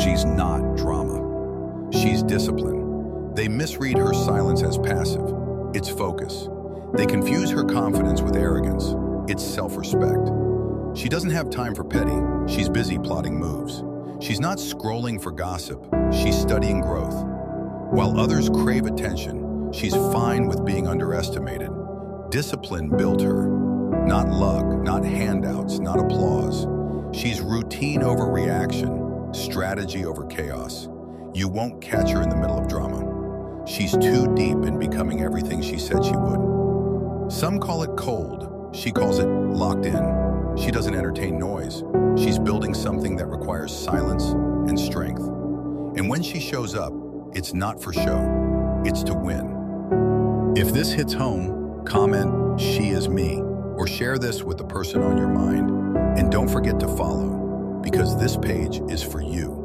She's not drama. She's discipline. They misread her silence as passive. It's focus. They confuse her confidence with arrogance. It's self-respect. She doesn't have time for petty. She's busy plotting moves. She's not scrolling for gossip. She's studying growth. While others crave attention, she's fine with being underestimated. Discipline built her. Not luck, not handouts, not applause. She's routine over reaction, strategy over chaos. You won't catch her in the middle of drama. She's too deep in becoming everything she said she would. Some call it cold. She calls it locked in. She doesn't entertain noise. She's building something that requires silence and strength. And when she shows up, it's not for show. It's to win. If this hits home, comment, "She is me," or share this with the person on your mind. And don't forget to follow, because this page is for you.